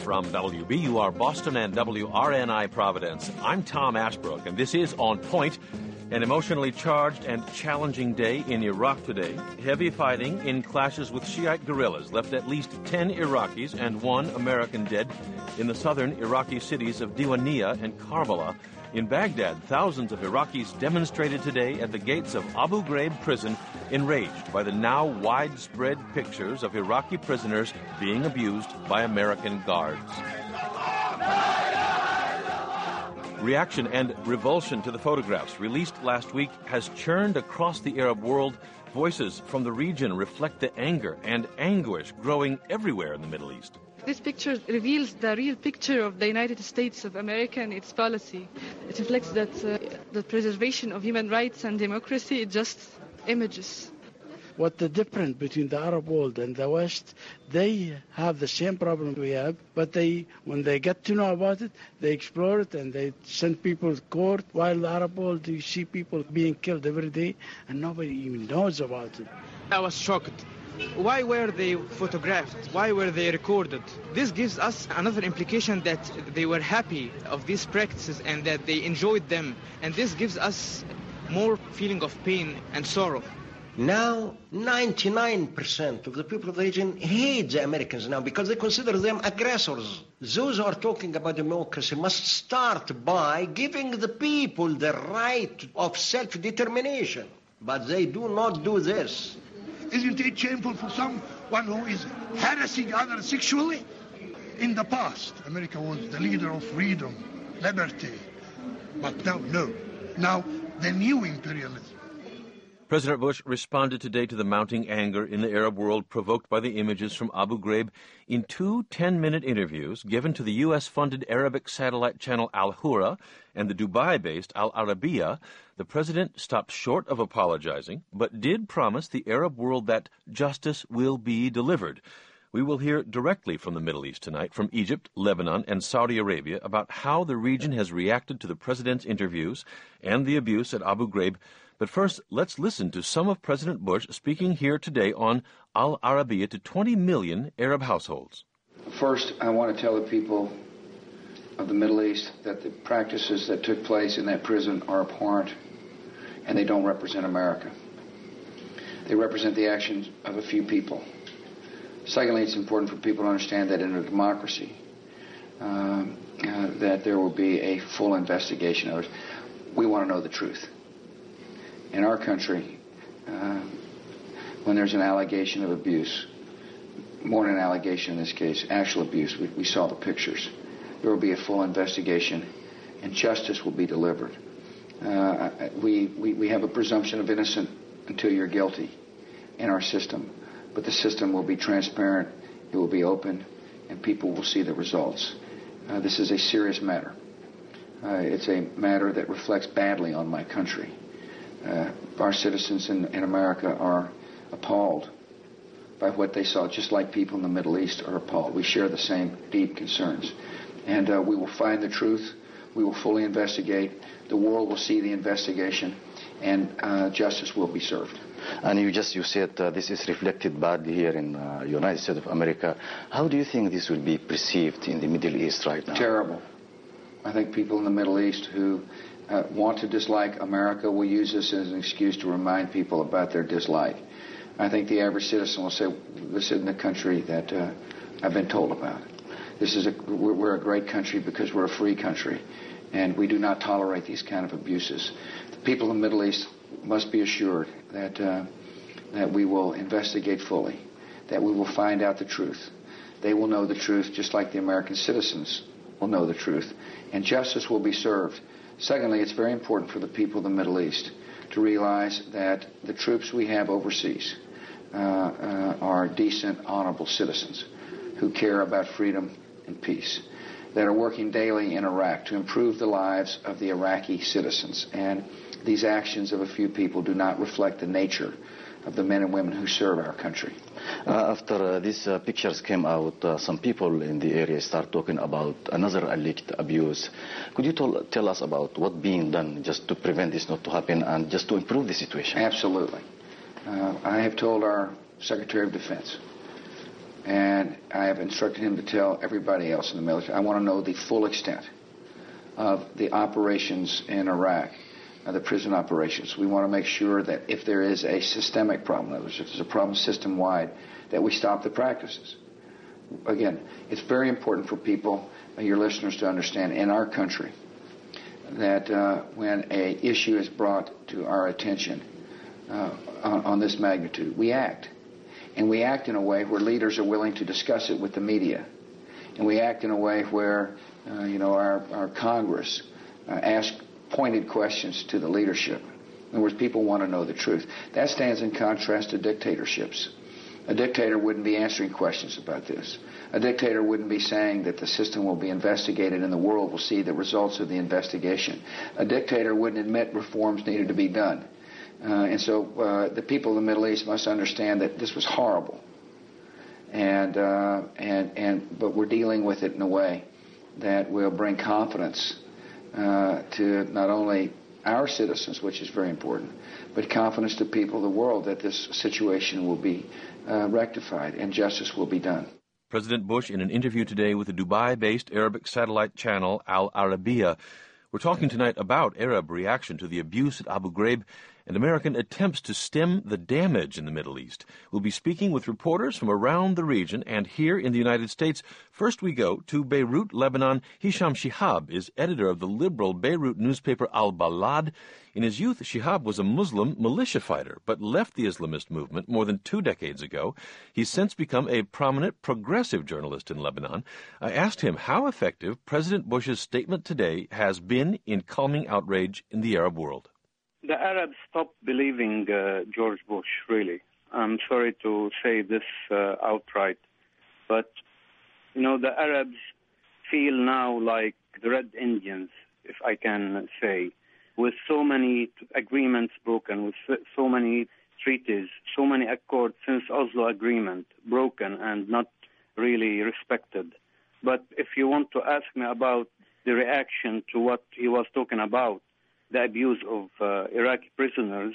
From WBUR Boston and WRNI Providence, I'm Tom Ashbrook, and this is On Point, an emotionally charged and challenging day in Iraq today. Heavy fighting in clashes with Shiite guerrillas left at least 10 Iraqis and 1 American dead in the southern Iraqi cities of Diwaniyah and Karbala. In Baghdad, thousands of Iraqis demonstrated today at the gates of Abu Ghraib prison, enraged by the now widespread pictures of Iraqi prisoners being abused by American guards. Reaction and revulsion to the photographs released last week has churned across the Arab world. Voices from the region reflect the anger and anguish growing everywhere in the Middle East. This picture reveals the real picture of the United States of America and its policy. It reflects that the preservation of human rights and democracy is just images. What the difference between the Arab world and the West, they have the same problem we have, but when they get to know about it, they explore it and they send people to court, while the Arab world, you see people being killed every day and nobody even knows about it. I was shocked. Why were they photographed? Why were they recorded? This gives us another implication that they were happy of these practices and that they enjoyed them. And this gives us more feeling of pain and sorrow. Now, 99% of the people of the region hate the Americans now because they consider them aggressors. Those who are talking about democracy must start by giving the people the right of self-determination. But they do not do this. Isn't it shameful for someone who is harassing others sexually? In the past, America was the leader of freedom, liberty. But now, no. Now, the new imperialism. President Bush responded today to the mounting anger in the Arab world provoked by the images from Abu Ghraib in 2 10-minute interviews given to the U.S.-funded Arabic satellite channel Al Hura and the Dubai-based Al Arabiya. The president stopped short of apologizing, but did promise the Arab world that justice will be delivered. We will hear directly from the Middle East tonight, from Egypt, Lebanon, and Saudi Arabia, about how the region has reacted to the president's interviews and the abuse at Abu Ghraib. But first, let's listen to some of President Bush speaking here today on Al Arabiya to 20 million Arab households. First, I want to tell the people of the Middle East that the practices that took place in that prison are abhorrent, and they don't represent America. They represent the actions of a few people. Secondly, it's important for people to understand that in a democracy, that there will be a full investigation of it. We want to know the truth. In our country, when there's an allegation of abuse, more than an allegation in this case, actual abuse, we saw the pictures. There will be a full investigation, and justice will be delivered. We have a presumption of innocence until you're guilty in our system, but the system will be transparent, it will be open, and people will see the results. This is a serious matter. It's a matter that reflects badly on my country. Our citizens in America are appalled by what they saw, just like people in the Middle East are appalled. We share the same deep concerns. And we will find the truth. We will fully investigate. The world will see the investigation, and justice will be served. And you said this is reflected badly here in United States of America. How do you think this will be perceived in the Middle East right now? Terrible. I think people in the Middle East who want to dislike America will use this as an excuse to remind people about their dislike. I think the average citizen will say, this isn't the country that I've been told about. We're a great country because we're a free country, and we do not tolerate these kind of abuses. The people in the Middle East must be assured that we will investigate fully, that we will find out the truth. They will know the truth just like the American citizens will know the truth, and justice will be served. Secondly, it's very important for the people of the Middle East to realize that the troops we have overseas are decent, honorable citizens who care about freedom and peace, that are working daily in Iraq to improve the lives of the Iraqi citizens. And these actions of a few people do not reflect the nature of the men and women who serve our country. After these pictures came out, some people in the area start talking about another alleged abuse. Could you tell us about what's being done just to prevent this not to happen and just to improve the situation? Absolutely. I have told our Secretary of Defense And I have instructed him to tell everybody else in the military. I want to know the full extent of the operations in Iraq, the prison operations. We want to make sure that if there is a systemic problem, in other words, if there's a problem system-wide, that we stop the practices. Again, it's very important for people, your listeners, to understand in our country that when an issue is brought to our attention on this magnitude, we act. And we act in a way where leaders are willing to discuss it with the media. And we act in a way where, our Congress asks pointed questions to the leadership. In other words, people want to know the truth. That stands in contrast to dictatorships. A dictator wouldn't be answering questions about this. A dictator wouldn't be saying that the system will be investigated and the world will see the results of the investigation. A dictator wouldn't admit reforms needed to be done. And so the people of the Middle East must understand that this was horrible. But we're dealing with it in a way that will bring confidence to not only our citizens, which is very important, but confidence to people of the world that this situation will be rectified and justice will be done. President Bush, in an interview today with the Dubai-based Arabic satellite channel Al Arabiya, we're talking tonight about Arab reaction to the abuse at Abu Ghraib and American attempts to stem the damage in the Middle East. We'll be speaking with reporters from around the region and here in the United States. First we go to Beirut, Lebanon. Hisham Shihab is editor of the liberal Beirut newspaper Al-Balad. In his youth, Shihab was a Muslim militia fighter, but left the Islamist movement more than 2 decades ago. He's since become a prominent progressive journalist in Lebanon. I asked him how effective President Bush's statement today has been in calming outrage in the Arab world. The Arabs stopped believing George Bush, really. I'm sorry to say this outright, but, the Arabs feel now like the Red Indians, if I can say, with so many agreements broken, with so many treaties, so many accords since Oslo Agreement broken and not really respected. But if you want to ask me about the reaction to what he was talking about, the abuse of Iraqi prisoners,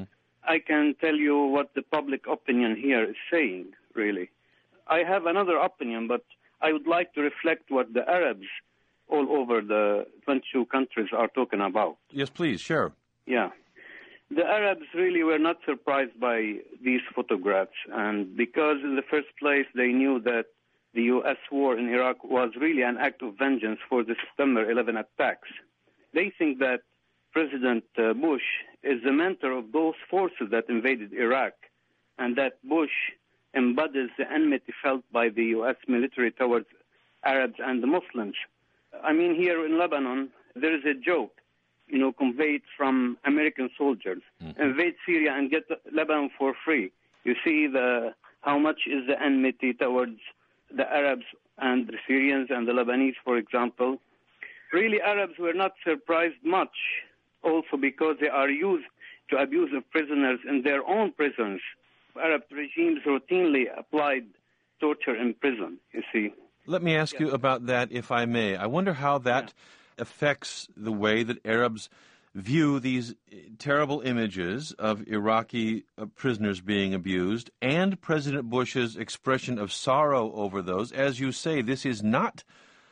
I can tell you what the public opinion here is saying, really. I have another opinion, but I would like to reflect what the Arabs all over the 22 countries are talking about. Yes, please, share. Yeah. The Arabs really were not surprised by these photographs, and because in the first place they knew that the U.S. war in Iraq was really an act of vengeance for the September 11 attacks. They think that President Bush is the mentor of those forces that invaded Iraq, and that Bush embodies the enmity felt by the U.S. military towards Arabs and the Muslims. I mean, here in Lebanon, there is a joke, conveyed from American soldiers. Invade Syria and get Lebanon for free. You see how much is the enmity towards the Arabs and the Syrians and the Lebanese, for example. Really, Arabs were not surprised much, also because they are used to abuse of prisoners in their own prisons. Arab regimes routinely applied torture in prison, you see. Let me ask you about that, if I may. I wonder how that affects the way that Arabs view these terrible images of Iraqi prisoners being abused and President Bush's expression of sorrow over those. As you say, this is not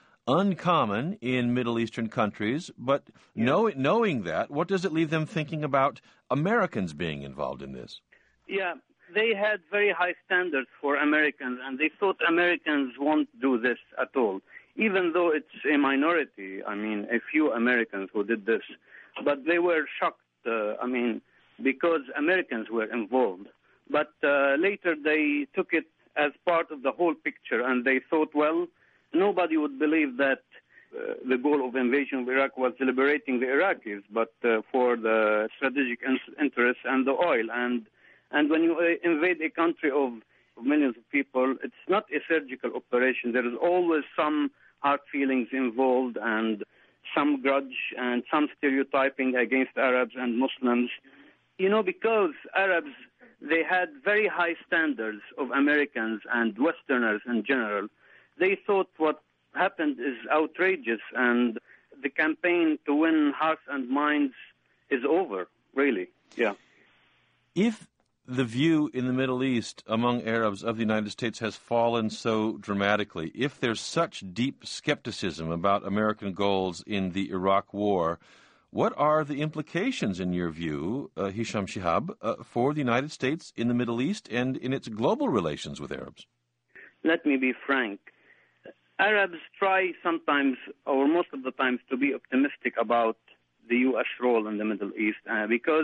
uncommon in Middle Eastern countries, but knowing that, what does it leave them thinking about Americans being involved in this? Yeah, they had very high standards for Americans, and they thought Americans won't do this at all, even though it's a minority. I mean, a few Americans who did this. But they were shocked, because Americans were involved. But later they took it as part of the whole picture, and they thought, well, nobody would believe that the goal of invasion of Iraq was liberating the Iraqis, but for the strategic interests and the oil. And when you invade a country of millions of people, it's not a surgical operation. There is always some hard feelings involved and some grudge and some stereotyping against Arabs and Muslims. Because Arabs, they had very high standards of Americans and Westerners in general. They thought what happened is outrageous, and the campaign to win hearts and minds is over, really. Yeah. If the view in the Middle East among Arabs of the United States has fallen so dramatically. If there's such deep skepticism about American goals in the Iraq War, what are the implications, in your view, Hisham Shihab, for the United States in the Middle East and in its global relations with Arabs? Let me be frank. Arabs try sometimes, or most of the times, to be optimistic about the U.S. role in the Middle East because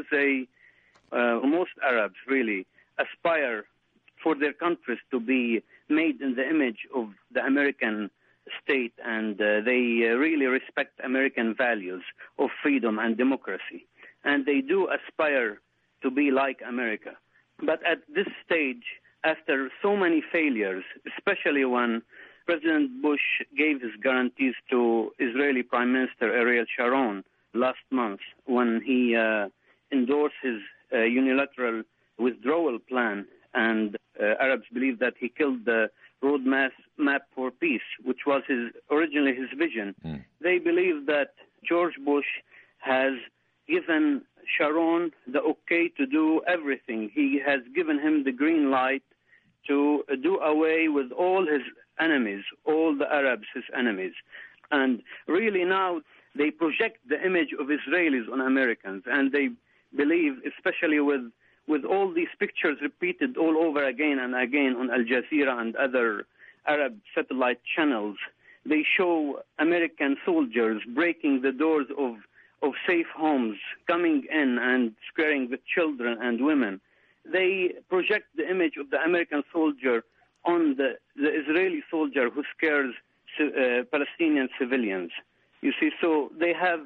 most Arabs really aspire for their countries to be made in the image of the American state, and they really respect American values of freedom and democracy. And they do aspire to be like America. But at this stage, after so many failures, especially when President Bush gave his guarantees to Israeli Prime Minister Ariel Sharon last month when he endorsed his unilateral withdrawal plan, and Arabs believe that he killed the roadmap for peace, which was originally his vision. They believe that George Bush has given Sharon the okay to do everything. He has given him the green light to do away with all his enemies, all the Arabs, his enemies. And really now they project the image of Israelis on Americans, and they believe, especially with all these pictures repeated all over again and again on Al Jazeera and other Arab satellite channels, they show American soldiers breaking the doors of safe homes, coming in and scaring the children and women. They project the image of the American soldier on the Israeli soldier who scares Palestinian civilians. You see, so they have,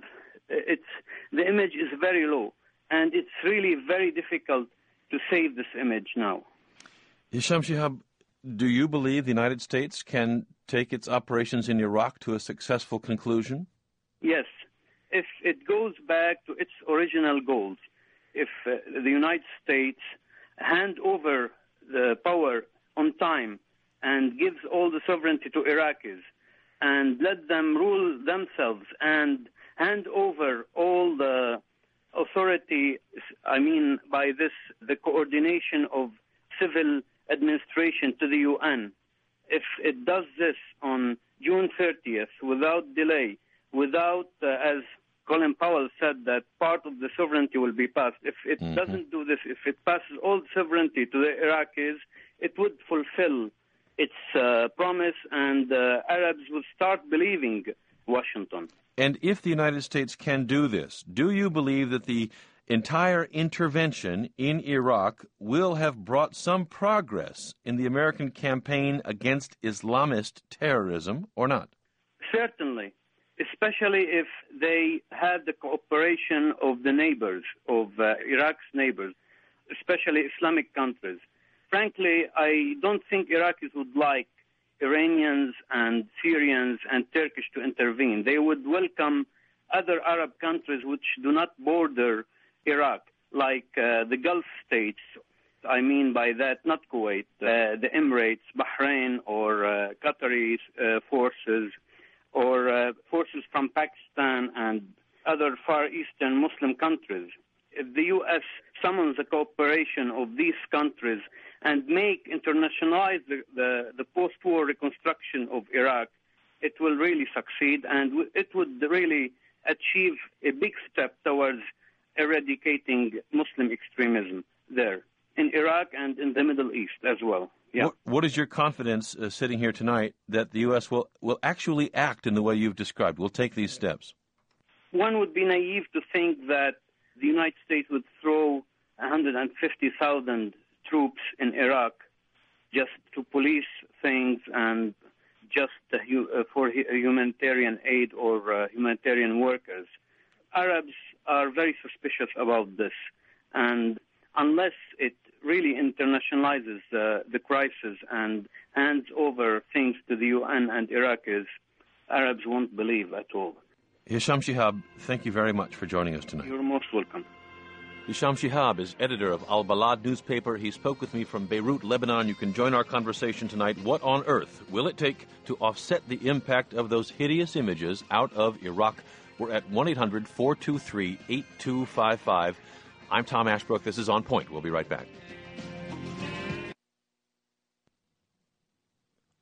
the image is very low, and it's really very difficult to save this image now. Hisham Shihab, do you believe the United States can take its operations in Iraq to a successful conclusion? Yes. If it goes back to its original goals, if the United States hand over the power on time and gives all the sovereignty to Iraqis and let them rule themselves and hand over all the authority, I mean by this, the coordination of civil administration to the UN. If it does this on June 30th without delay, without, as Colin Powell said, that part of the sovereignty will be passed. If it doesn't do this, if it passes all sovereignty to the Iraqis, it would fulfill its promise, and Arabs would start believing Washington. And if the United States can do this, do you believe that the entire intervention in Iraq will have brought some progress in the American campaign against Islamist terrorism or not? Certainly, especially if they had the cooperation of the neighbors, of Iraq's neighbors, especially Islamic countries. Frankly, I don't think Iraqis would like Iranians and Syrians and Turkish to intervene. They would welcome other Arab countries which do not border Iraq, like the Gulf states. I mean by that, not Kuwait, the Emirates, Bahrain, or Qatari forces, or forces from Pakistan and other Far Eastern Muslim countries. If the U.S. summons the cooperation of these countries and internationalize the post-war reconstruction of Iraq, it will really succeed, and it would really achieve a big step towards eradicating Muslim extremism there, in Iraq and in the Middle East as well. Yeah. What is your confidence sitting here tonight that the U.S. will actually act in the way you've described, will take these steps? One would be naive to think that the United States would throw 150,000 troops in Iraq just to police things and just for humanitarian aid or humanitarian workers. Arabs are very suspicious about this, and unless it really internationalizes the crisis and hands over things to the UN and Iraqis, Arabs won't believe at all. Hisham Shihab, thank you very much for joining us tonight. You're most welcome. Hisham Shihab is editor of Al Balad newspaper. He spoke with me from Beirut, Lebanon. You can join our conversation tonight. What on earth will it take to offset the impact of those hideous images out of Iraq? We're at 1-800-423-8255. I'm Tom Ashbrook. This is On Point. We'll be right back.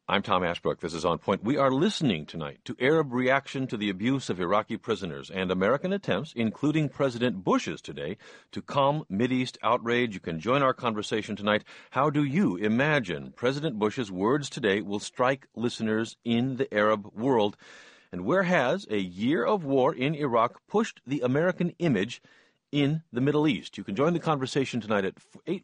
I'm Tom Ashbrook. This is On Point. We are listening tonight to Arab reaction to the abuse of Iraqi prisoners and American attempts, including President Bush's today, to calm Mideast outrage. You can join our conversation tonight. How do you imagine President Bush's words today will strike listeners in the Arab world? And where has a year of war in Iraq pushed the American image in the Middle East? You can join the conversation tonight at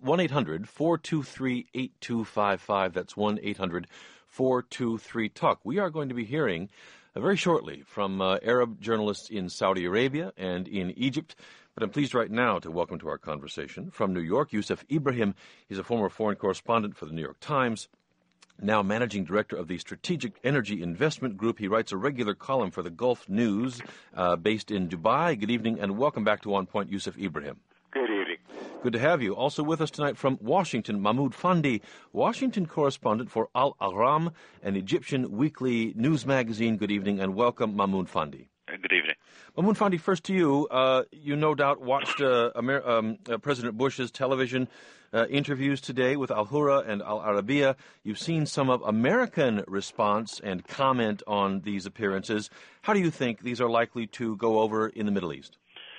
1-800-423-8255. That's 1-800-423-TALK. We are going to be hearing very shortly from Arab journalists in Saudi Arabia and in Egypt. But I'm pleased right now to welcome to our conversation from New York, Yusuf Ibrahim. He's a former foreign correspondent for the New York Times, now managing director of the Strategic Energy Investment Group. He writes a regular column for the Gulf News based in Dubai. Good evening and welcome back to On Point, Yusuf Ibrahim. Good evening. Good to have you. Also with us tonight from Washington, Mahmoud Fandi, Washington correspondent for Al Ahram, an Egyptian weekly news magazine. Good evening and welcome, Mahmoud Fandi. Good evening. Mahmoud Fandi, first to you. You no doubt watched President Bush's television interviews today with Al Hurra and Al Arabiya. You've seen some of American response and comment on these appearances. How do you think these are likely to go over in the Middle East?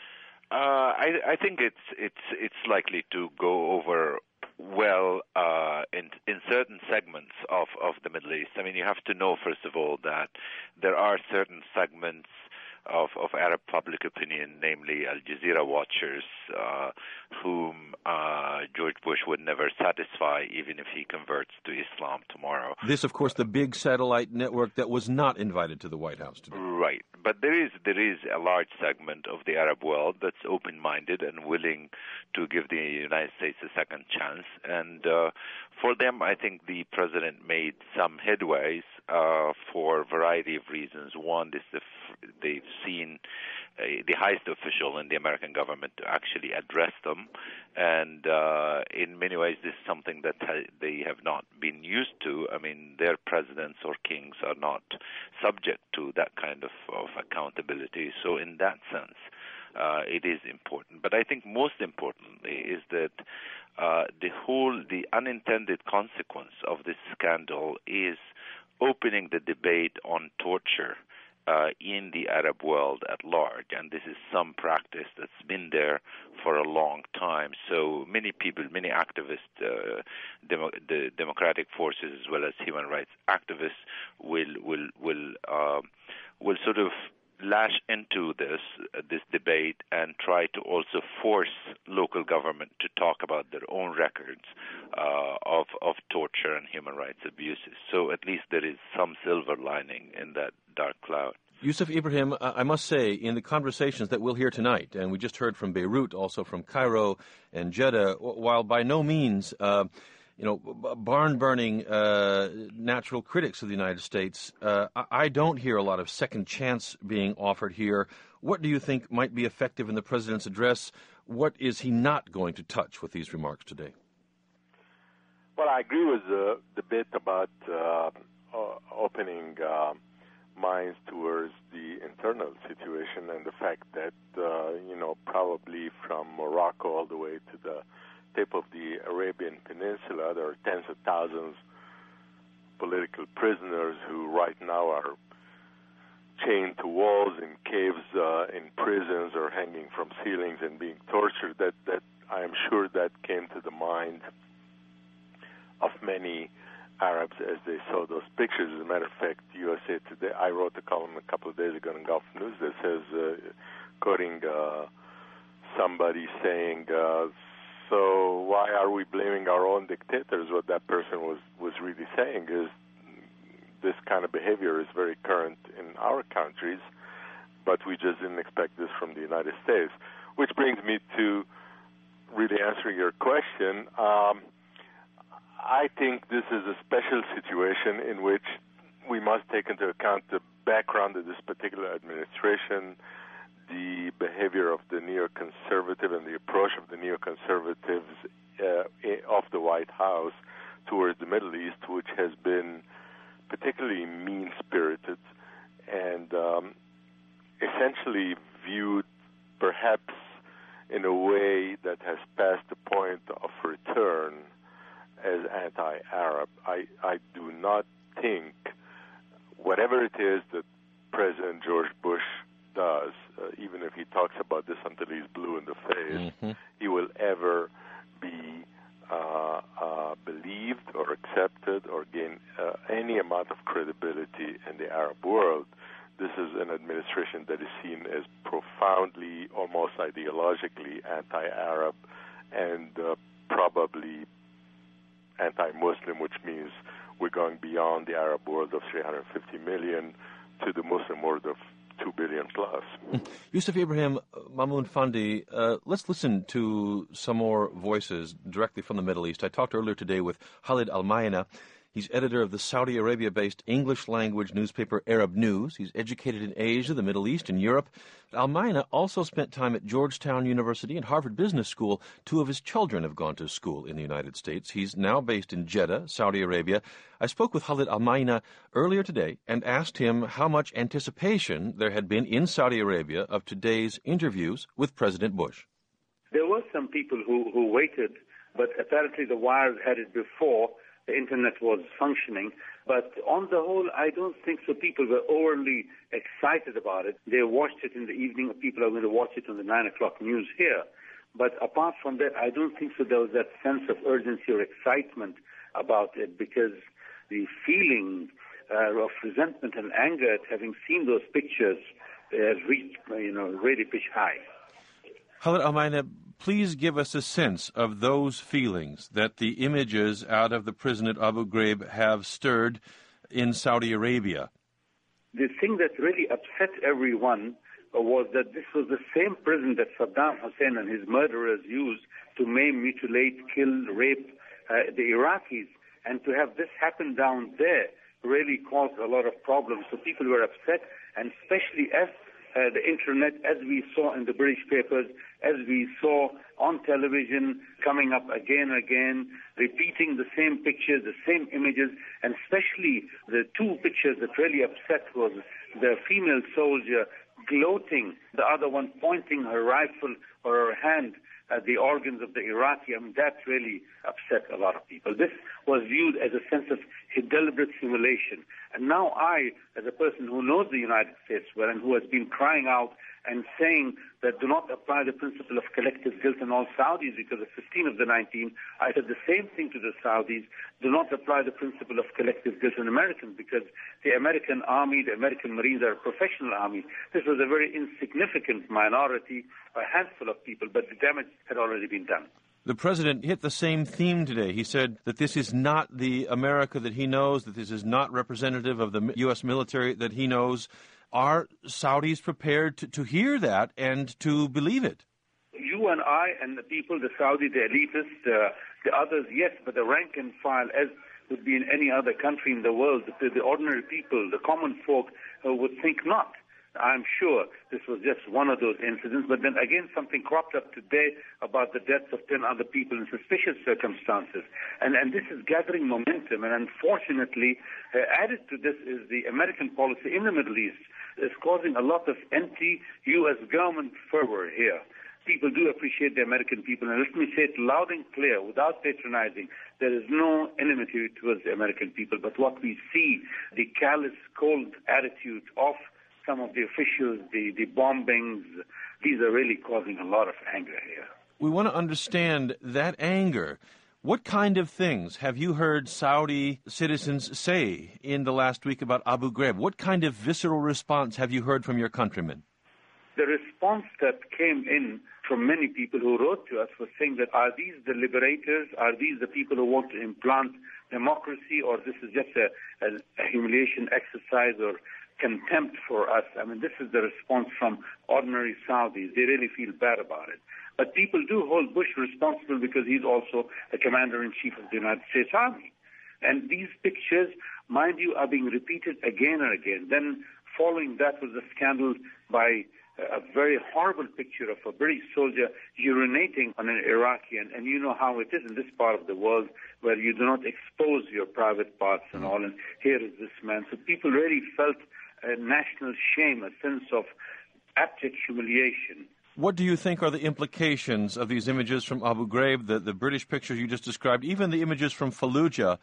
I think it's likely to go over well in certain segments of the Middle East. I mean, you have to know, first of all, that there are certain segments of Arab public opinion, namely Al Jazeera watchers, whom George Bush would never satisfy even if he converts to Islam tomorrow. This, of course, the big satellite network that was not invited to the White House today. Right. But there is a large segment of the Arab world that's open-minded and willing to give the United States a second chance. And for them, I think the president made some headways for a variety of reasons. One is they've seen the highest official in the American government to actually address them. And in many ways, this is something that they have not been used to. I mean, their presidents or kings are not subject to that kind of accountability. So in that sense, it is important. But I think most importantly is that the unintended consequence of this scandal is opening the debate on torture in the Arab world at large, and this is some practice that's been there for a long time. So many people, many activists, the democratic forces as well as human rights activists will sort of lash into this debate and try to also force local government to talk about their own records of torture and human rights abuses. So at least there is some silver lining in that dark cloud. Yusuf Ibrahim, I must say, in the conversations that we'll hear tonight, and we just heard from Beirut, also from Cairo and Jeddah, while by no means barn-burning natural critics of the United States, I don't hear a lot of second chance being offered here. What do you think might be effective in the president's address? What is he not going to touch with these remarks today? Well, I agree with the bit about opening minds towards the internal situation and the fact that, probably from Morocco all the way to the tip of the Arabian Peninsula, there are tens of thousands of political prisoners who right now are chained to walls in caves, in prisons, or hanging from ceilings and being tortured. That I am sure that came to the mind of many Arabs as they saw those pictures. As a matter of fact, USA Today, I wrote a column a couple of days ago in Gulf News that says, quoting somebody saying, so why are we blaming our own dictators? What that person was really saying is this kind of behavior is very current in our countries, but we just didn't expect this from the United States. Which brings me to really answering your question. I think this is a special situation in which we must take into account the background of this particular administration, the behavior of the neoconservative and the approach of the neoconservatives of the White House towards the Middle East, which has been particularly mean-spirited and essentially viewed perhaps in a way that has passed the point of return as anti-Arab. I do not think whatever it is that President George Bush does, even if he talks about this until he's blue in the face, he will ever be believed or accepted or gain any amount of credibility in the Arab world. This is an administration that is seen as profoundly, almost ideologically anti-Arab and probably anti-Muslim, which means we're going beyond the Arab world of 350 million to the Muslim world of 2 billion plus. Yusuf Ibrahim, Mamoun Fandi, let's listen to some more voices directly from the Middle East. I talked earlier today with Khalid Al-Mayna. He's editor of the Saudi Arabia-based English-language newspaper Arab News. He's educated in Asia, the Middle East, and Europe. Al-Mayna also spent time at Georgetown University and Harvard Business School. 2 of his children have gone to school in the United States. He's now based in Jeddah, Saudi Arabia. I spoke with Khalid Al-Mayna earlier today and asked him how much anticipation there had been in Saudi Arabia of today's interviews with President Bush. There were some people who waited, but apparently the wires had it before the Internet was functioning. But on the whole, I don't think so. People were overly excited about it. They watched it in the evening. People are going to watch it on the 9 o'clock news here. But apart from that, I don't think so there was that sense of urgency or excitement about it, because the feeling of resentment and anger at having seen those pictures has reached, really pitch high. Khalid Al-Mayna, please give us a sense of those feelings that the images out of the prison at Abu Ghraib have stirred in Saudi Arabia. The thing that really upset everyone was that this was the same prison that Saddam Hussein and his murderers used to maim, mutilate, kill, rape the Iraqis. And to have this happen down there really caused a lot of problems. So people were upset, and especially as the Internet, as we saw in the British papers, as we saw on television, coming up again and again, repeating the same pictures, the same images, and especially the 2 pictures that really upset was the female soldier gloating, the other one pointing her rifle or her hand at the organs of the Iraqi. I mean, that really upset a lot of people. This was viewed as a sense of deliberate simulation. And now I, as a person who knows the United States well and who has been crying out and saying that do not apply the principle of collective guilt on all Saudis because of 15 of the 19, I said the same thing to the Saudis. Do not apply the principle of collective guilt on Americans because the American Army, the American Marines are a professional army. This was a very insignificant minority, a handful of people, but the damage had already been done. The president hit the same theme today. He said that this is not the America that he knows, that this is not representative of the U.S. military that he knows. Are Saudis prepared to hear that and to believe it? You and I and the people, the Saudi, the elitists, the others, yes, but the rank and file, as would be in any other country in the world, the ordinary people, the common folk would think not. I'm sure this was just one of those incidents, but then again something cropped up today about the deaths of 10 other people in suspicious circumstances. And this is gathering momentum, and unfortunately, added to this is the American policy in the Middle East is causing a lot of anti-U.S. government fervor here. People do appreciate the American people, and let me say it loud and clear, without patronizing, there is no enmity towards the American people, but what we see, the callous, cold attitude of some of the officials, the bombings, these are really causing a lot of anger here. We want to understand that anger. What kind of things have you heard Saudi citizens say in the last week about Abu Ghraib? What kind of visceral response have you heard from your countrymen? The response that came in from many people who wrote to us was saying that are these the liberators? Are these the people who want to implant democracy, or this is just a humiliation exercise or contempt for us? I mean, this is the response from ordinary Saudis. They really feel bad about it. But people do hold Bush responsible because he's also the commander-in-chief of the United States Army. And these pictures, mind you, are being repeated again and again. Then following that was a scandal by a very horrible picture of a British soldier urinating on an Iraqi. And you know how it is in this part of the world where you do not expose your private parts and all. And here is this man. So people really felt a national shame, a sense of abject humiliation. What do you think are the implications of these images from Abu Ghraib, the British pictures you just described, even the images from Fallujah?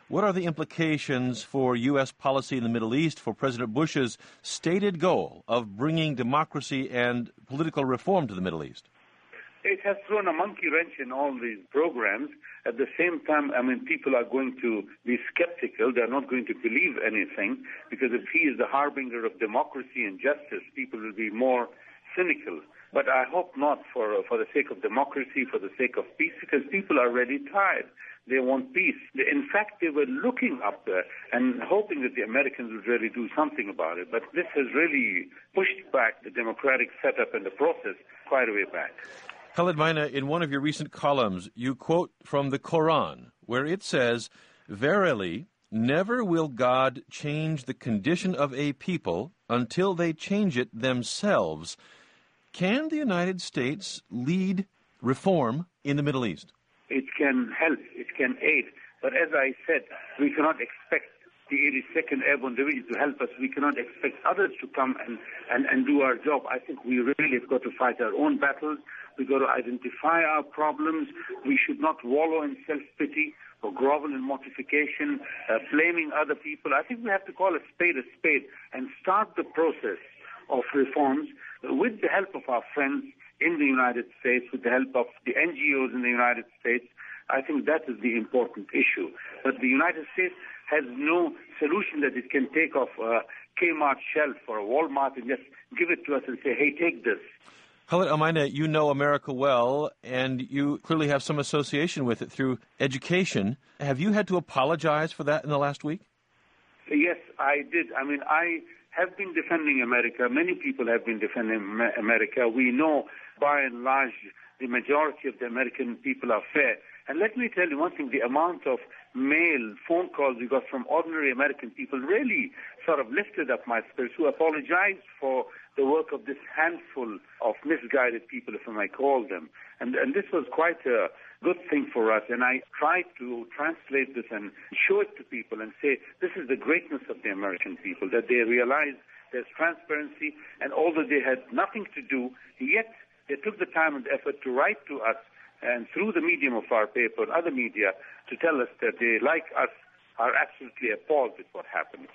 what are the implications for U.S. policy in the Middle East for President Bush's stated goal of bringing democracy and political reform to the Middle East? It has thrown a monkey wrench in all these programs. At the same time, people are going to be skeptical. They're not going to believe anything, because if he is the harbinger of democracy and justice, people will be more cynical. But I hope not, for the sake of democracy, for the sake of peace, because people are really tired. They want peace. In fact, they were looking up there and hoping that the Americans would really do something about it. But this has really pushed back the democratic setup and the process quite a way back. Khalid Maina, in one of your recent columns, you quote from the Quran, where it says, "Verily, never will God change the condition of a people until they change it themselves." Can the United States lead reform in the Middle East? It can help, it can aid. But as I said, we cannot expect the 82nd Airborne Division to help us. We cannot expect others to come and do our job. I think we really have got to fight our own battles. We've got to identify our problems. We should not wallow in self-pity or grovel in mortification, blaming other people. I think we have to call a spade and start the process of reforms with the help of our friends in the United States, with the help of the NGOs in the United States. I think that is the important issue. But the United States has no solution that it can take off a Kmart shelf or a Walmart and just give it to us and say, hey, take this. Khalid Al-Maina, you know America well, and you clearly have some association with it through education. Have you had to apologize for that in the last week? Yes, I did. I have been defending America. Many people have been defending America. We know, by and large, the majority of the American people are fair. And let me tell you one thing, the amount of mail, phone calls we got from ordinary American people really sort of lifted up my spirits, who apologized for the work of this handful of misguided people, if I may call them. And this was quite a good thing for us. And I tried to translate this and show it to people and say, this is the greatness of the American people, that they realize there's transparency, and although they had nothing to do, yet they took the time and effort to write to us, and through the medium of our paper and other media, to tell us that they, like us, are absolutely appalled with what happened.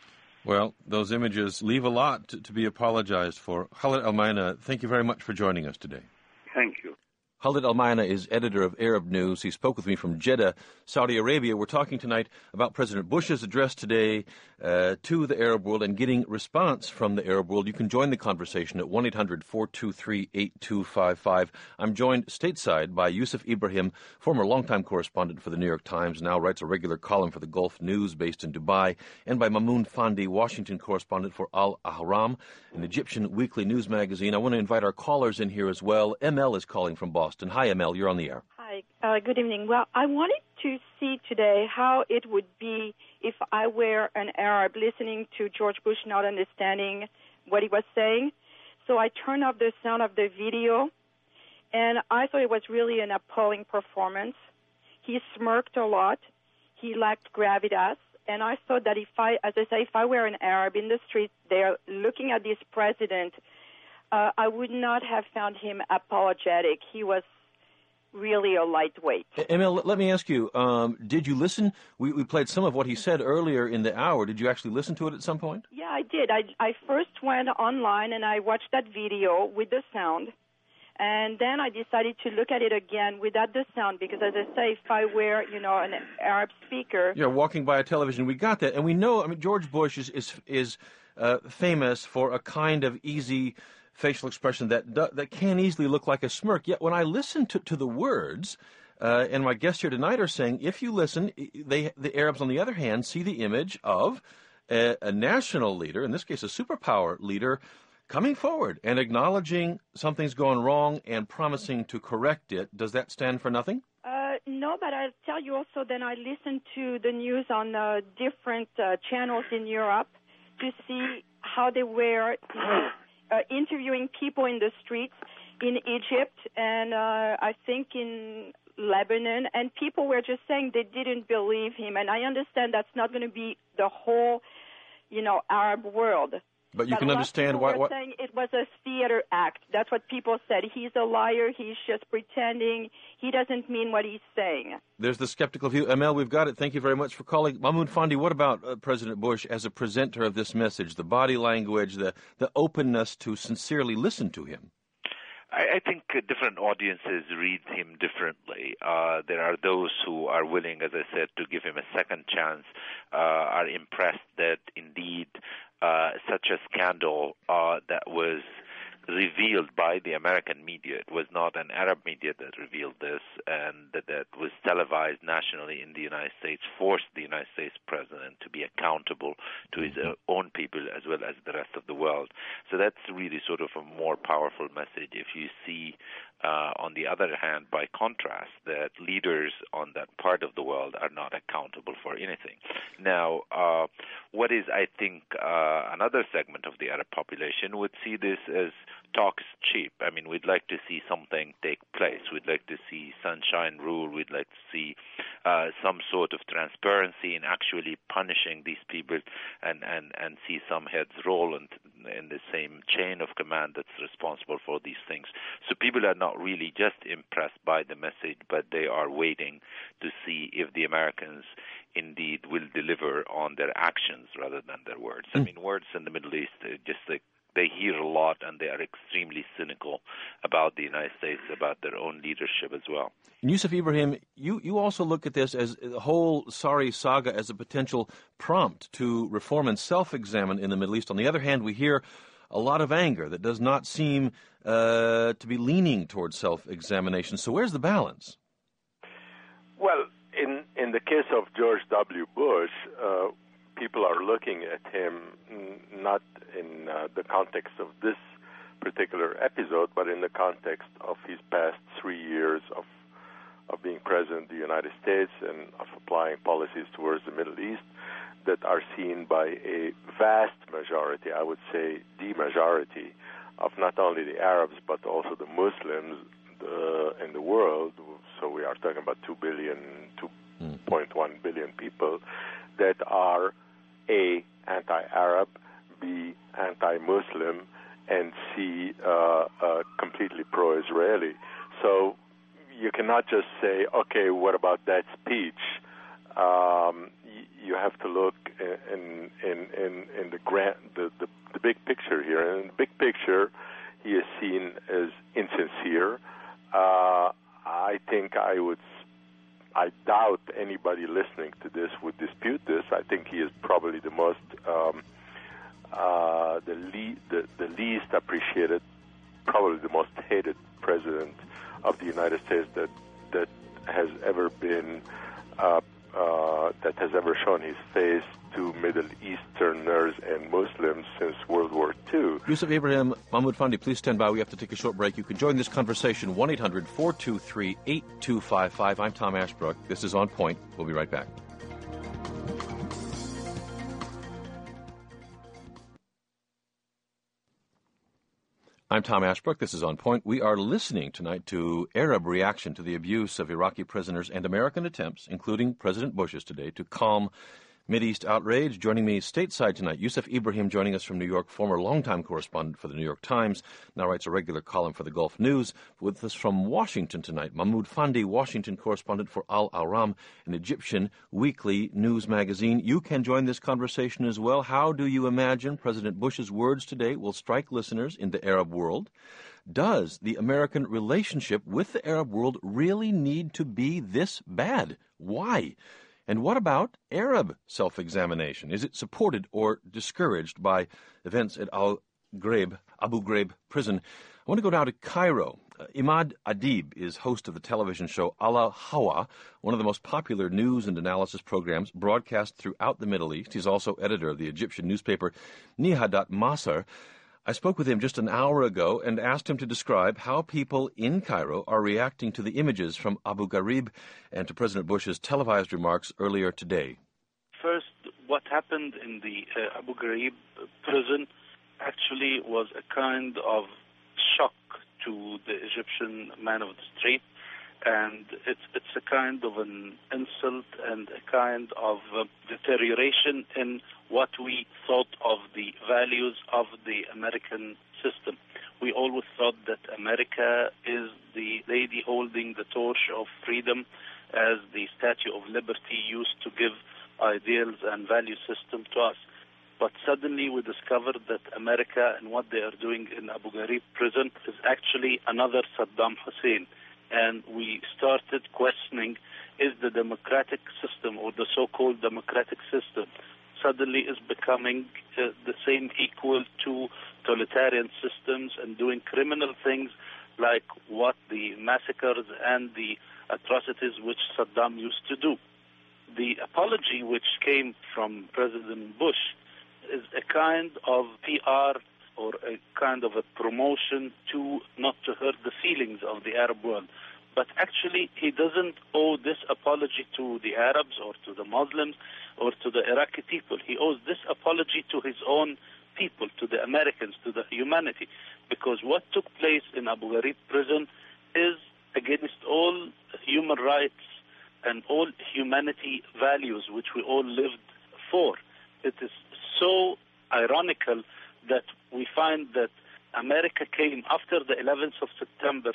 Well, those images leave a lot to be apologized for. Khalid Al-Maina, thank you very much for joining us today. Thank you. Khalid Al-Maina is editor of Arab News. He spoke with me from Jeddah, Saudi Arabia. We're talking tonight about President Bush's address today to the Arab world and getting response from the Arab world. You can join the conversation at 1-800-423-8255. I'm joined stateside by Yusuf Ibrahim, former longtime correspondent for the New York Times, now writes a regular column for the Gulf News based in Dubai, and by Mamoun Fandi, Washington correspondent for Al Ahram, an Egyptian weekly news magazine. I want to invite our callers in here as well. ML is calling from Boston. Hi, ML. You're on the air. Hi. Good evening. Well, I wanted to see today how it would be if I were an Arab listening to George Bush not understanding what he was saying. So I turned off the sound of the video, and I thought it was really an appalling performance. He smirked a lot. He lacked gravitas. And I thought that if I were an Arab in the street there looking at this president, I would not have found him apologetic. He was really a lightweight. Emil, let me ask you, did you listen? We played some of what he said earlier in the hour. Did you actually listen to it at some point? Yeah, I did. I first went online and I watched that video with the sound. And then I decided to look at it again without the sound because, as I say, if I were, an Arab speaker... Yeah, walking by a television, we got that. And we know, George Bush is famous for a kind of easy facial expression that can easily look like a smirk. Yet when I listen to the words, and my guests here tonight are saying, if you listen, the Arabs, on the other hand, see the image of a national leader, in this case a superpower leader, coming forward and acknowledging something's gone wrong and promising to correct it. Does that stand for nothing? No, but I'll tell you also that I listened to the news on different channels in Europe to see how they were interviewing people in the streets in Egypt and I think in Lebanon, and people were just saying they didn't believe him. And I understand that's not going to be the whole, Arab world. But you can understand why. What saying it was a theater act. That's what people said. He's a liar. He's just pretending. He doesn't mean what he's saying. There's the skeptical view. Amel, we've got it. Thank you very much for calling. Mahmoud Fandi, what about President Bush as a presenter of this message, the body language, the openness to sincerely listen to him? I think different audiences read him differently. There are those who are willing, as I said, to give him a second chance, are impressed that indeed such a scandal that was revealed by the American media. It was not an Arab media that revealed this, and that was televised nationally in the United States, forced the United States president to be accountable to his own people as well as the rest of the world. So that's really sort of a more powerful message. If you see, on the other hand, by contrast, that leaders on that part of the world are not accountable for anything. Now, what is, I think, another segment of the Arab population would see this as talk is cheap. I mean, we'd like to see something take place. We'd like to see sunshine rule. We'd like to see some sort of transparency in actually punishing these people and see some heads roll in the same chain of command that's responsible for these things. So people are not really just impressed by the message, but they are waiting to see if the Americans indeed will deliver on their actions rather than their words. I mean, words in the Middle East, just like they hear a lot, and they are extremely cynical about the United States, about their own leadership as well. And Yusuf Ibrahim, you also look at this as the whole sorry saga as a potential prompt to reform and self-examine in the Middle East. On the other hand, we hear a lot of anger that does not seem to be leaning towards self-examination. So where's the balance? Well, in the case of George W. Bush, people are looking at him not in the context of this particular episode, but in the context of his past 3 years of being president of the United States and of applying policies towards the Middle East that are seen by a vast majority, I would say the majority, of not only the Arabs but also the Muslims in the world. So we are talking about 2.1 billion people that are A, anti-Arab, B, anti-Muslim, and C, completely pro-Israeli. So you cannot just say, okay, what about that speech? You have to look in the big picture here. And in the big picture, he is seen as insincere. I doubt anybody listening to this would dispute this. I think he is probably the most, the least appreciated, probably the most hated president of the United States that has ever been, that has ever shown his face to Middle Easterners and Muslims since World War II. Yusuf Ibrahim, Mahmoud Fandi, please stand by. We have to take a short break. You can join this conversation, 1-800-423-8255. I'm Tom Ashbrook. This is On Point. We'll be right back. I'm Tom Ashbrook. This is On Point. We are listening tonight to Arab reaction to the abuse of Iraqi prisoners and American attempts, including President Bush's today, to calm Mideast outrage. Joining me stateside tonight, Yusuf Ibrahim, joining us from New York, former longtime correspondent for the New York Times, now writes a regular column for the Gulf News. With us from Washington tonight, Mahmoud Fandi, Washington correspondent for Al Ahram, an Egyptian weekly news magazine. You can join this conversation as well. How do you imagine President Bush's words today will strike listeners in the Arab world? Does the American relationship with the Arab world really need to be this bad? Why? And what about Arab self-examination? Is it supported or discouraged by events at Abu Ghraib prison? I want to go now to Cairo. Imad Adib is host of the television show Ala Hawa, one of the most popular news and analysis programs broadcast throughout the Middle East. He's also editor of the Egyptian newspaper Nihadat Masr. I spoke with him just an hour ago and asked him to describe how people in Cairo are reacting to the images from Abu Ghraib and to President Bush's televised remarks earlier today. First, what happened in the Abu Ghraib prison actually was a kind of shock to the Egyptian man of the street. And it's a kind of an insult and a kind of deterioration in what we thought of the values of the American system. We always thought that America is the lady holding the torch of freedom, as the Statue of Liberty used to give ideals and value system to us. But suddenly we discovered that America and what they are doing in Abu Ghraib prison is actually another Saddam Hussein. And we started questioning, is the democratic system or the so-called democratic system suddenly is becoming the same equal to totalitarian systems and doing criminal things like what the massacres and the atrocities which Saddam used to do. The apology which came from President Bush is a kind of PR or a kind of a promotion to not to hurt the feelings of the Arab world. But actually, he doesn't owe this apology to the Arabs or to the Muslims or to the Iraqi people. He owes this apology to his own people, to the Americans, to the humanity. Because what took place in Abu Ghraib prison is against all human rights and all humanity values which we all lived for. It is so ironical that we find that America came after the 11th of September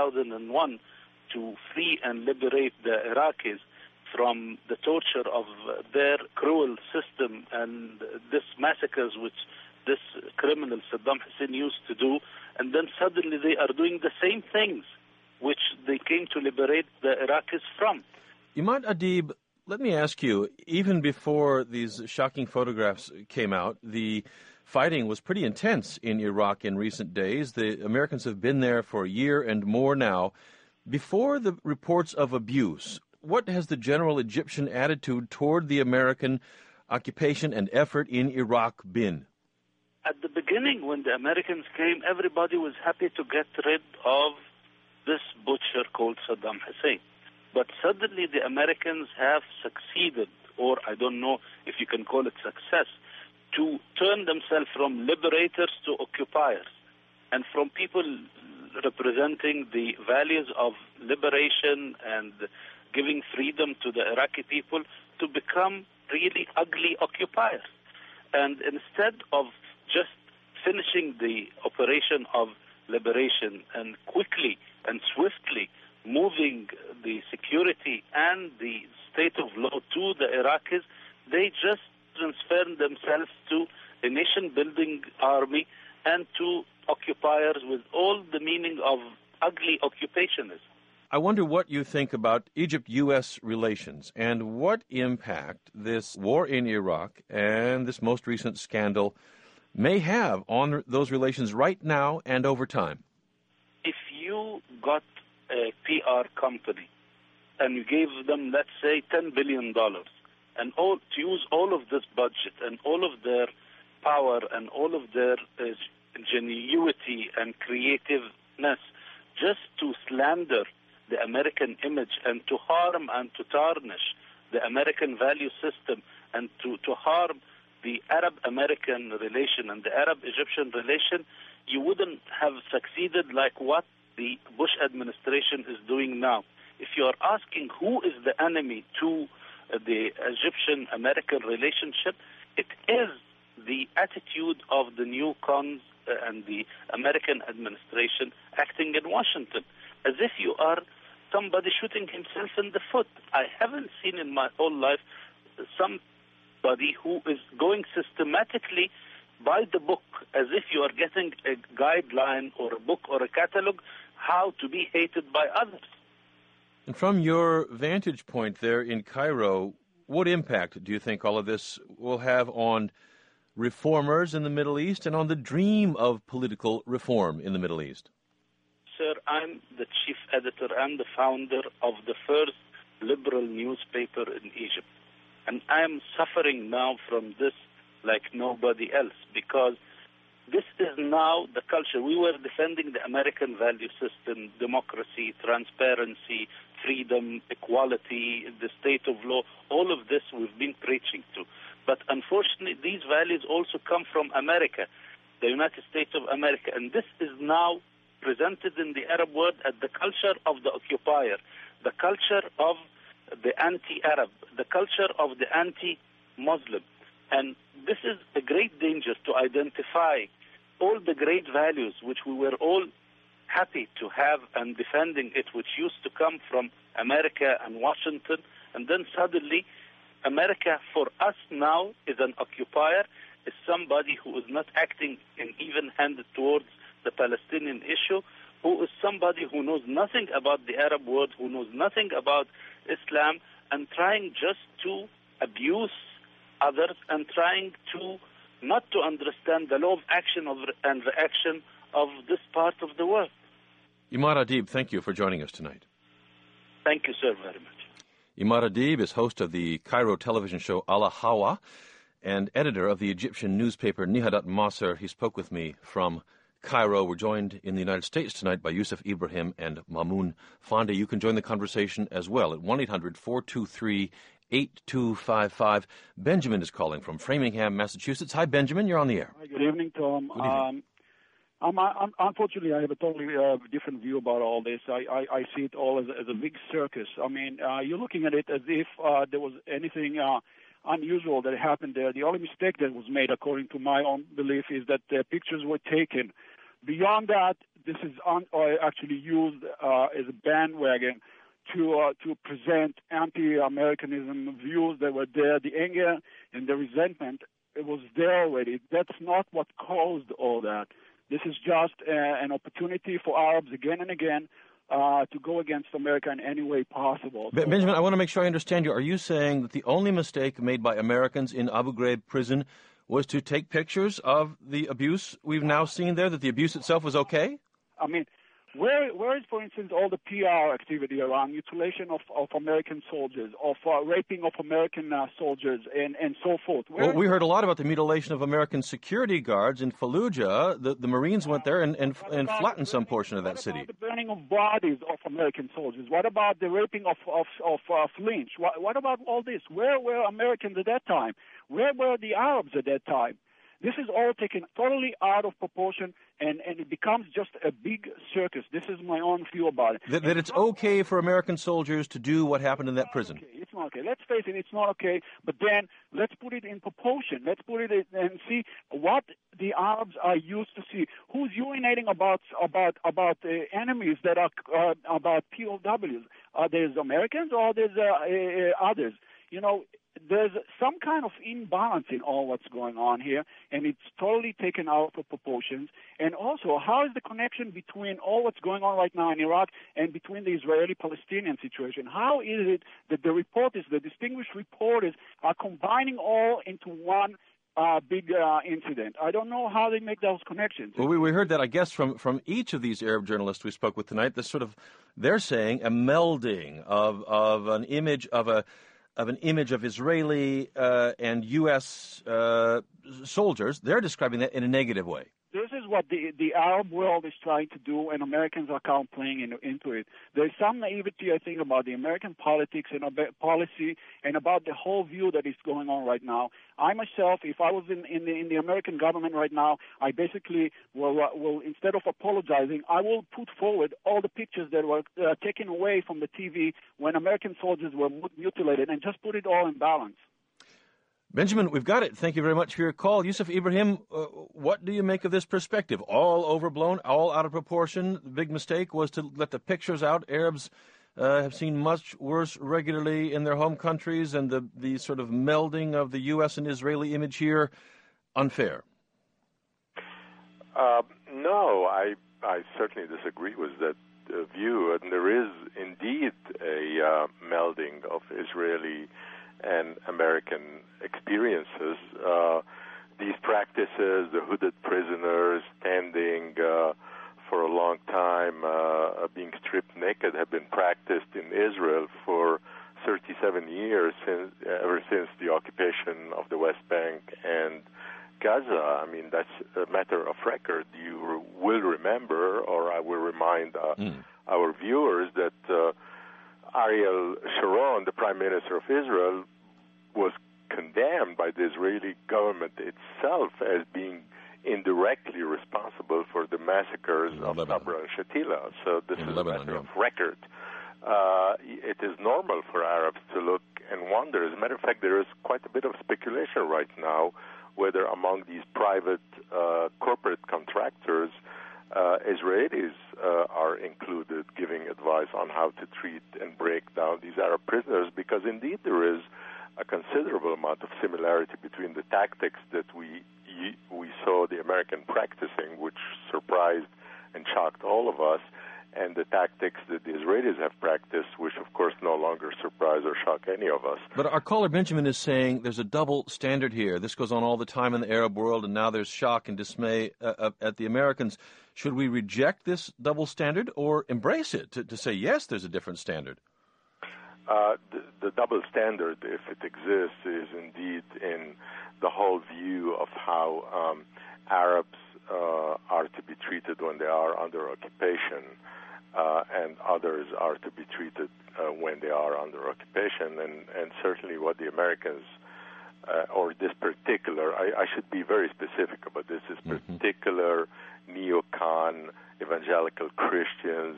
2001 to free and liberate the Iraqis from the torture of their cruel system and this massacres which this criminal Saddam Hussein used to do, and then suddenly they are doing the same things which they came to liberate the Iraqis from. Imad Adib, let me ask you, even before these shocking photographs came out, the fighting was pretty intense in Iraq in recent days. The Americans have been there for a year and more now. Before the reports of abuse, what has the general Egyptian attitude toward the American occupation and effort in Iraq been? At the beginning, when the Americans came, everybody was happy to get rid of this butcher called Saddam Hussein. But suddenly the Americans have succeeded, or I don't know if you can call it success, to turn themselves from liberators to occupiers, and from people representing the values of liberation and giving freedom to the Iraqi people to become really ugly occupiers. And instead of just finishing the operation of liberation and quickly and swiftly moving the security and the state of law to the Iraqis, they just transferred themselves to a nation-building army and to occupiers with all the meaning of ugly occupationism. I wonder what you think about Egypt-U.S. relations and what impact this war in Iraq and this most recent scandal may have on those relations right now and over time. If you got a PR company and you gave them, let's say, $10 billion and to use all of this budget and all of their power and all of their ingenuity and creativeness just to slander the American image and to harm and to tarnish the American value system and to harm the Arab-American relation and the Arab-Egyptian relation, you wouldn't have succeeded like what the Bush administration is doing now. If you are asking who is the enemy to the Egyptian-American relationship, it is the attitude of the neocons and the American administration acting in Washington, as if you are somebody shooting himself in the foot. I haven't seen in my whole life somebody who is going systematically by the book, as if you are getting a guideline or a book or a catalog, how to be hated by others. And from your vantage point there in Cairo, what impact do you think all of this will have on reformers in the Middle East and on the dream of political reform in the Middle East? Sir, I'm the chief editor and the founder of the first liberal newspaper in Egypt. And I'm suffering now from this like nobody else, because this is now the culture. We were defending the American value system, democracy, transparency, freedom, equality, the state of law. All of this we've been preaching to. But unfortunately, these values also come from America, the United States of America. And this is now presented in the Arab world as the culture of the occupier, the culture of the anti-Arab, the culture of the anti-Muslim. And this is a great danger to identify all the great values which we were all happy to have and defending it, which used to come from America and Washington. And then suddenly, America for us now is an occupier, is somebody who is not acting in even-handed towards the Palestinian issue, who is somebody who knows nothing about the Arab world, who knows nothing about Islam, and trying just to abuse others and trying to not to understand the law of action and reaction of this part of the world. Imad Adib, thank you for joining us tonight. Thank you, sir, very much. Imad Adib is host of the Cairo television show Al Hawa and editor of the Egyptian newspaper Nihadat Masr. He spoke with me from Cairo. We're joined in the United States tonight by Yusuf Ibrahim and Mamoun Fande. You can join the conversation as well at 1-800-423-8255. Benjamin is calling from Framingham, Massachusetts. Hi, Benjamin. You're on the air. Hi, good evening, Tom. Good evening. Unfortunately, I have a totally different view about all this. I see it all as a big circus. I mean, you're looking at it as if there was anything unusual that happened there. The only mistake that was made, according to my own belief, is that the pictures were taken. Beyond that, this is actually used as a bandwagon to present anti-Americanism views that were there. The anger and the resentment, it was there already. That's not what caused all that. This is just an opportunity for Arabs again and again to go against America in any way possible. Benjamin, I want to make sure I understand you. Are you saying that the only mistake made by Americans in Abu Ghraib prison was to take pictures of the abuse we've now seen there, that the abuse itself was okay? I mean, where is, for instance, all the PR activity around mutilation of American soldiers, of raping of American soldiers, and so forth? Well, we heard a lot about the mutilation of American security guards in Fallujah. The Marines went there and flattened some portion of that city. What about the burning of bodies of American soldiers? What about the raping of Flinch? What about all this? Where were Americans at that time? Where were the Arabs at that time? This is all taken totally out of proportion, and it becomes just a big circus. This is my own view about it. That it's okay for American soldiers to do what happened in that prison. Okay. It's not okay. Let's face it, it's not okay. But then let's put it in proportion. Let's put it in and see what the Arabs are used to see. Who's urinating about enemies that are about POWs? Are there Americans or there's others? You know, there's some kind of imbalance in all what's going on here, and it's totally taken out of proportions. And also, how is the connection between all what's going on right now in Iraq and between the Israeli-Palestinian situation? How is it that the reporters, the distinguished reporters, are combining all into one big incident? I don't know how they make those connections. Well, we heard that, I guess, from each of these Arab journalists we spoke with tonight. This sort of, they're saying a melding of an image of Israeli and U.S. soldiers. They're describing that in a negative way. This is what the Arab world is trying to do, and Americans are kind of playing into it. There's some naivety, I think, about the American politics and policy and about the whole view that is going on right now. I myself, if I was in the American government right now, I basically will instead of apologizing, I will put forward all the pictures that were taken away from the TV when American soldiers were mutilated and just put it all in balance. Benjamin, we've got it. Thank you very much for your call. Yusuf Ibrahim, what do you make of this perspective? All overblown, all out of proportion. The big mistake was to let the pictures out. Arabs have seen much worse regularly in their home countries, and the sort of melding of the U.S. and Israeli image here, unfair. No, I certainly disagree with that view, and there is indeed a melding of Israeli and American experiences. These practices, the hooded prisoners standing for a long time, being stripped naked, have been practiced in Israel for 37 years, ever since the occupation of the West Bank and Gaza. I mean, that's a matter of record. You will remember, or I will remind our viewers, that Ariel Sharon, the Prime Minister of Israel, was condemned by the Israeli government itself as being indirectly responsible for the massacres of Sabra and Shatila. So this is a matter of record. It is normal for Arabs to look and wonder. As a matter of fact, there is quite a bit of speculation right now whether among these private corporate contractors, Israelis are included, giving advice on how to treat and break down these Arab prisoners, because indeed there is a considerable amount of similarity between the tactics that we saw the American practicing, which surprised and shocked all of us, and the tactics that the Israelis have practiced, which of course no longer surprise or shock any of us. But our caller Benjamin is saying there's a double standard here. This goes on all the time in the Arab world, and now there's shock and dismay at the Americans. Should we reject this double standard or embrace it to say, yes, there's a different standard? The double standard, if it exists, is indeed in the whole view of how Arabs are to be treated when they are under occupation, and others are to be treated when they are under occupation. And certainly what the Americans, or this particular, I should be very specific about this particular neocon evangelical Christians,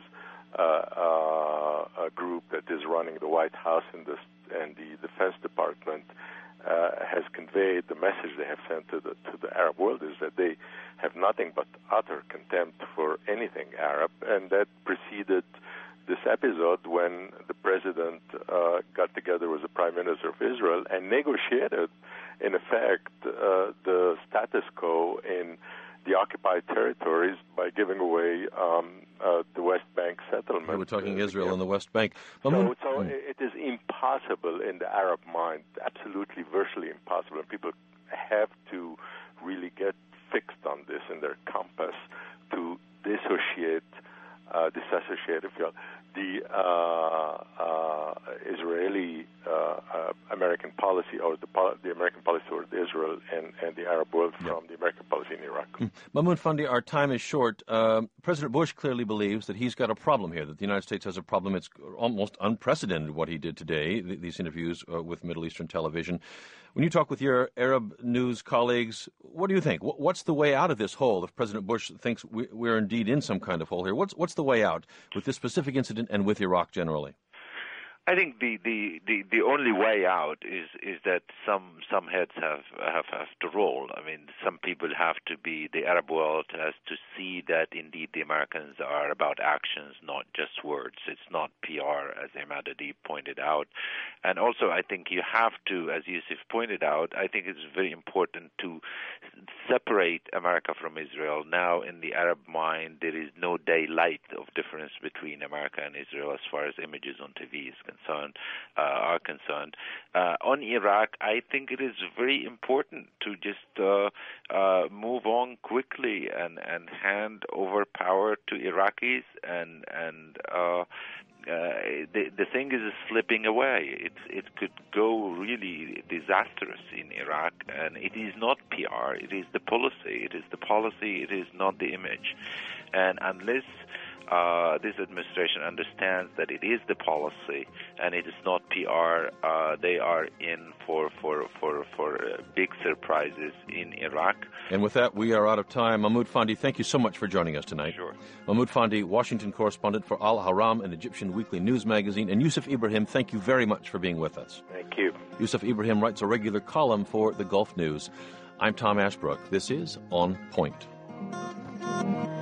a group that is running the White House and the Defense Department, has conveyed the message they have sent to the Arab world is that they have nothing but utter contempt for anything Arab, and that preceded this episode when the president got together with the Prime Minister of Israel and negotiated, in effect, the status quo in the occupied territories by giving away the West Bank settlement. We're talking Israel and the West Bank. So it is impossible in the Arab mind, absolutely, virtually impossible. And people have to really get fixed on this in their compass to disassociate, if you will, the Israeli American policy, or the American policy toward Israel and the Arab world from the American policy in Iraq. Mahmoud Fandi, our time is short. President Bush clearly believes that he's got a problem here, that the United States has a problem. It's almost unprecedented what he did today, these interviews with Middle Eastern television. When you talk with your Arab news colleagues, what do you think? What's the way out of this hole? If President Bush thinks we're indeed in some kind of hole here, what's the way out with this specific incident and with Iraq generally? I think the only way out is that some heads have to roll. I mean, some people have to be, the Arab world has to see that indeed the Americans are about actions, not just words. It's not PR, as Ahmad Adib pointed out. And also, I think you have to, as Yusuf pointed out, I think it's very important to separate America from Israel. Now, in the Arab mind, there is no daylight of difference between America and Israel as far as images on TV is are concerned. On Iraq, I think it is very important to just move on quickly and hand over power to Iraqis, and the thing is slipping away. It could go really disastrous in Iraq, and it is not PR. It is the policy. It is the policy. It is not the image. And unless this administration understands that it is the policy and it is not PR, they are in for big surprises in Iraq. And with that, we are out of time. Mahmoud Fandi, thank you so much for joining us tonight. Sure. Mahmoud Fandi, Washington correspondent for Al Haram, an Egyptian weekly news magazine. And Yusuf Ibrahim, thank you very much for being with us. Thank you. Yusuf Ibrahim writes a regular column for the Gulf News. I'm Tom Ashbrook. This is On Point.